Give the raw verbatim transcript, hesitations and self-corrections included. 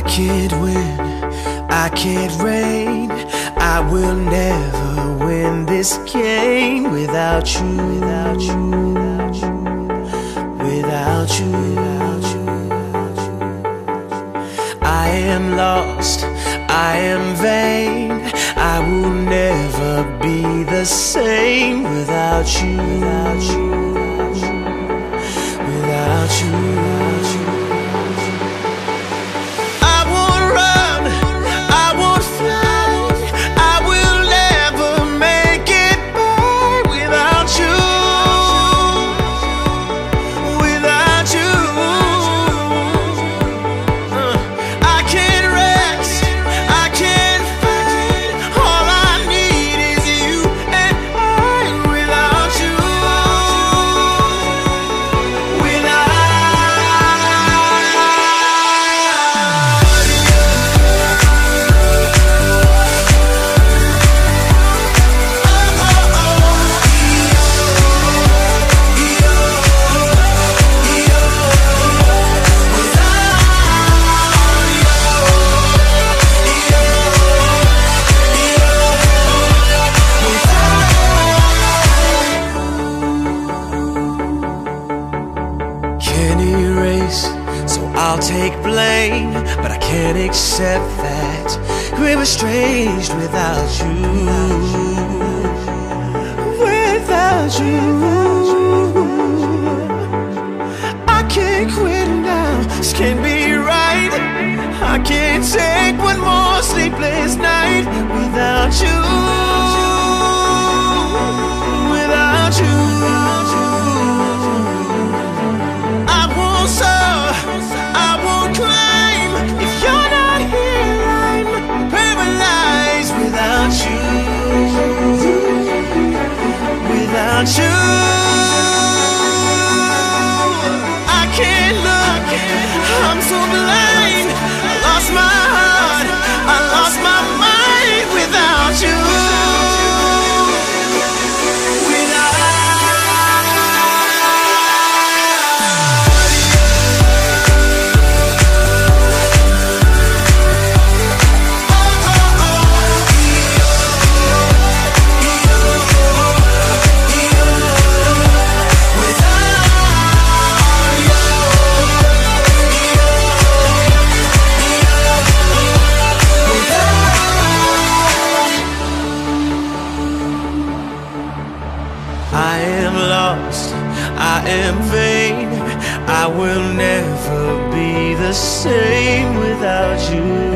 can't win, I can't reign. I will never win this game without you, without you, without you, without you, without you. I am lost, I am vain. I will never be the same without you, without you, without you, without you. I won't run, I won't fly. I will never make it by without you, without you. Uh, I can't rest, I can't fight. All I need is you and I without you, without can't erase, so I'll take blame, but I can't accept that we were estranged without you, without you. I can't quit now, this can't be right. I can't take one more sleepless night without you, without you. I won't soar, I won't climb. If you're not here, I'm paralyzed without you, without you. I can't look, I'm so blind. I lost my heart, I lost my mind without you. I am lost, I am vain. I will never be the same without you.